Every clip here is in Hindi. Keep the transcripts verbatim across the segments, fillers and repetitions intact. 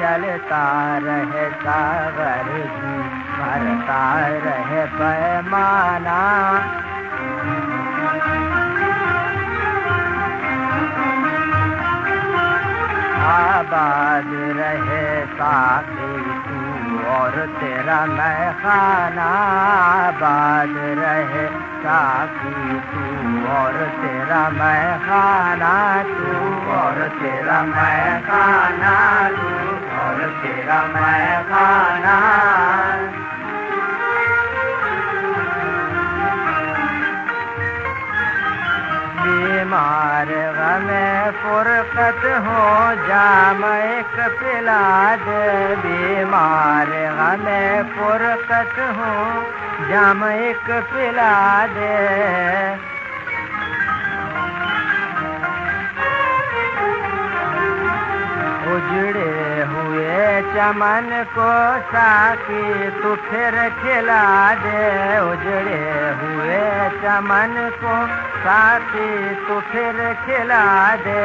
चलता रहे सागर भी भरता रहे पैमाना। आबाद रहे साकी तू और तेरा मैखाना। आबाद रहे साकी तू और तेरा मैखाना। तू और तेरा मैखाना। तू और तेरा मैखाना। बीमार गमे फुरकत हो जाम एक पिला दे। बीमार गमे फुरकत हो जाम एक पिला दे। उजड़े हुए चमन को साकी तू फिर खिला दे। उजड़े हुए चमन को साकी तू फिर खिला दे।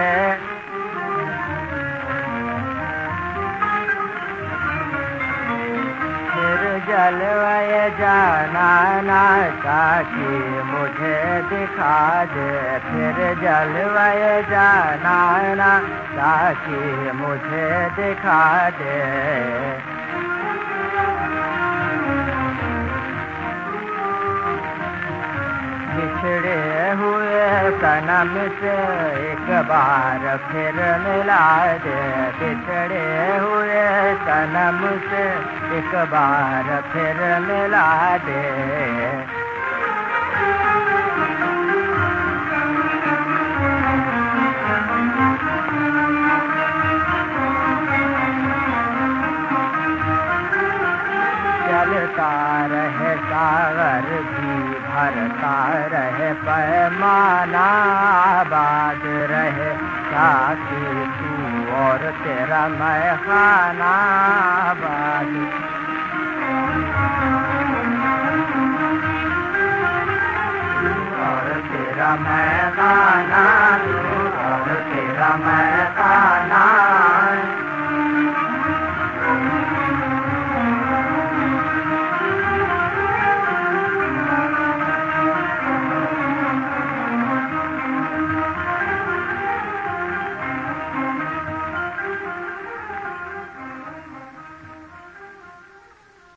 फिर जलवाए जाना ना साकी मुझे दिखा दे। फिर जलवाए जाना ना साकी मुझे दिखा दे। बिछड़े हुए सनम से एक बार फिर मिला दे। बिछड़े हुए सनम से एक बार फिर मिला दे। चलता रहे सागर भी भरता रहे पैमाना। आबाद रहे साकी तू और तेरा मैखाना। आबाद और तेरा